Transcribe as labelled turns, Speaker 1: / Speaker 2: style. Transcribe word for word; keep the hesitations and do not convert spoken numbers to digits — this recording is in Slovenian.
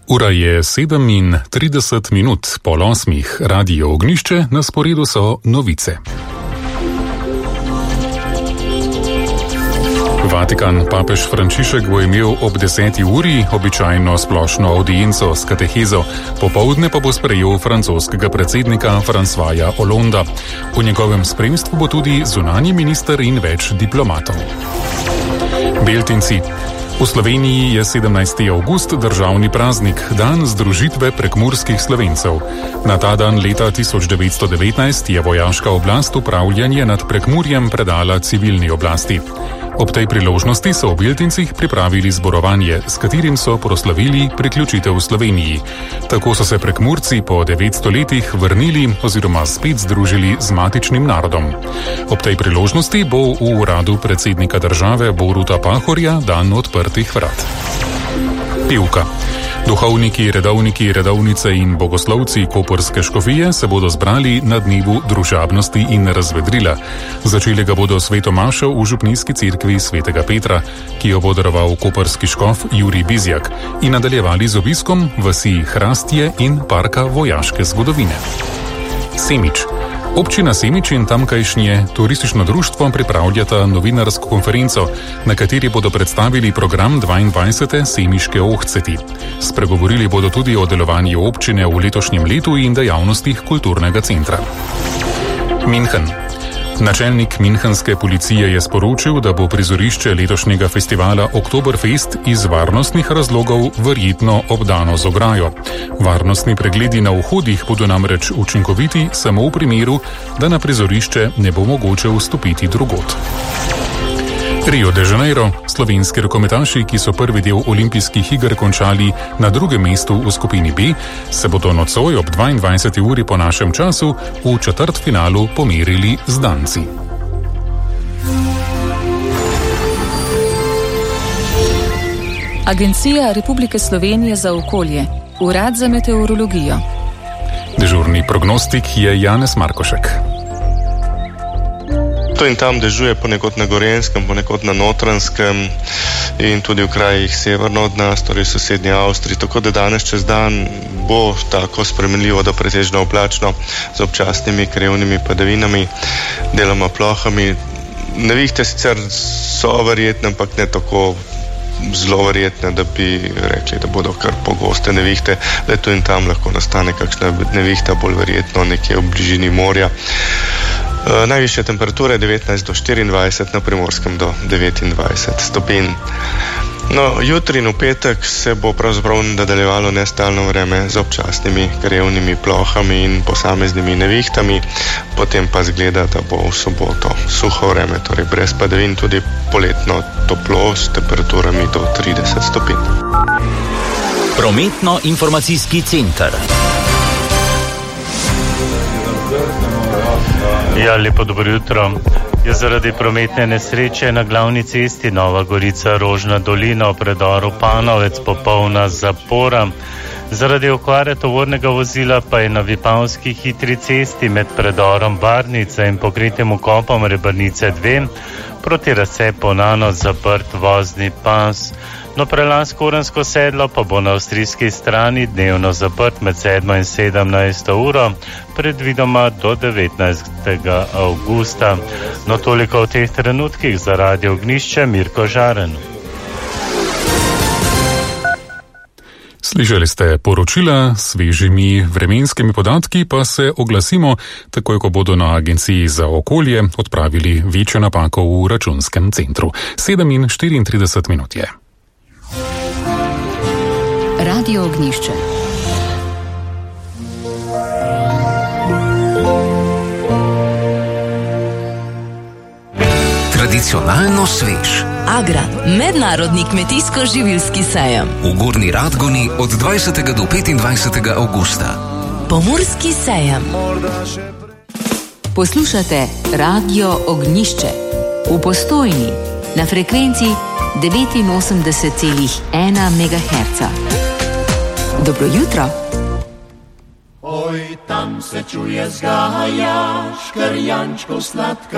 Speaker 1: Ura je sedem in trideset minut, pol osmih, Radio Ognjišče, na sporedu so novice. Vatikan, papež Frančišek bo imel ob deseti uri običajno splošno audienco s katehezo, popoldne pa bo sprejel francoskega predsednika Françoisa Hollandea. V njegovem spremstvu bo tudi zunanji minister in več diplomatov. Beltinci. V Sloveniji je sedemnajsti avgust državni praznik, dan združitve prekmurskih Slovencev. Na ta dan leta tisoč devetsto devetnajst je vojaška oblast upravljanje nad Prekmurjem predala civilni oblasti. Ob tej priložnosti so v Beltincih pripravili zborovanje, s katerim so proslavili priključitev Sloveniji. Tako so se Prekmurci po devetsto letih vrnili oziroma spet združili z matičnim narodom. Ob tej priložnosti bo v uradu predsednika države Boruta Pahorja dan odprtih vrat. Pivka. Duhovniki, redovniki, redovnice in bogoslovci koprske škofije se bodo zbrali na dnevu družabnosti in razvedrila. Začeli ga bodo svetomašo v župnijski cerkvi svetega Petra, ki jo bo daroval koprski škof Jurij Bizjak, in nadaljevali z obiskom vasi Hrastje in parka vojaške zgodovine. Semič. Občina Semič in tamkajšnje turistično društvo pripravljata novinarsko konferenco, na kateri bodo predstavili program dvaindvajsete Semiške ohceti. Spregovorili bodo tudi o delovanju občine v letošnjem letu in dejavnostih kulturnega centra. München. Načelnik münchenske policije je sporočil, da bo prizorišče letošnjega festivala Oktoberfest iz varnostnih razlogov verjetno obdano z ograjo. Varnostni pregledi na vhodih bodo namreč učinkoviti samo v primeru, da na prizorišče ne bo mogoče vstopiti drugod. Rio de Janeiro. Slovenski rokometaši, ki so prvi del olimpijskih iger končali na drugem mestu v skupini B, se bodo nocoj ob dvaindvajseti uri po našem času v četrtfinalu pomerili z Danci.
Speaker 2: Agencija Republike Slovenije za okolje, Urad za meteorologijo.
Speaker 1: Dežurni prognostik je Janez Markošek.
Speaker 3: Tu in tam dežuje ponekod na Gorenjskem, ponekod na Notranjskem in tudi v krajih severno od nas, torej v sosednji Avstriji. Tako da danes čez dan bo tako spremenljivo do pretežno oblačno z občasnimi krevnimi padavinami, deloma plohami. Nevihte sicer so verjetne, ampak ne tako zelo verjetne, da bi rekli, da bodo kar pogoste nevihte. Le tu in tam lahko nastane kakšna nevihta, bolj verjetno nekje v bližini morja. Uh, najvišja temperatura je devetnajst do štiriindvajset, na Primorskem do devetindvajset stopinj. No, jutri in v petek se bo pravzaprav nadaljevalo nestalno vreme z občasnimi krevnimi plohami in posameznimi nevihtami, potem pa zgleda, da bo v soboto suho vreme, torej brez padavin, tudi poletno toplo s temperaturami do trideset stopinj.
Speaker 4: Prometno-informacijski center.
Speaker 5: Ja, lepo dobro jutro. Je zaradi prometne nesreče na glavni cesti Nova Gorica-Rožna dolina v predoru Panovec popolna zapora. Zaradi okvare tovornega vozila pa je na Vipavski hitri cesti med predorom Barnica in pokritim vkopom Rebrnice dve proti Razcepu-Nano zaprt vozni pas. No, prelaz Korensko sedlo pa bo na avstrijski strani dnevno zaprt med sedmo in sedemnajsto uro, predvidoma do devetnajstega avgusta. No, toliko v teh trenutkih za Radio Ognjišče, Mirko Žaren.
Speaker 1: Slišali ste poročila s svežimi vremenskimi podatki, pa se oglasimo, takoj ko bodo na Agenciji za okolje odpravili večjo napako v računskem centru. sedem in štiriintrideset minut je.
Speaker 2: Radio Ognjišče.
Speaker 4: Tradicionalno svež.
Speaker 6: Agra, mednarodni kmetijsko-živilski sejem.
Speaker 4: V Gornji Radgoni od dvajsetega do petindvajsetega avgusta.
Speaker 6: Pomurski sejem.
Speaker 2: Poslušate Radio Ognjišče v Postojni na frekvenci devetinosemdeset celih ena megaherca. Dobro jutro.
Speaker 7: Oj, tam se čuje zgaja, škrjančkov sladka.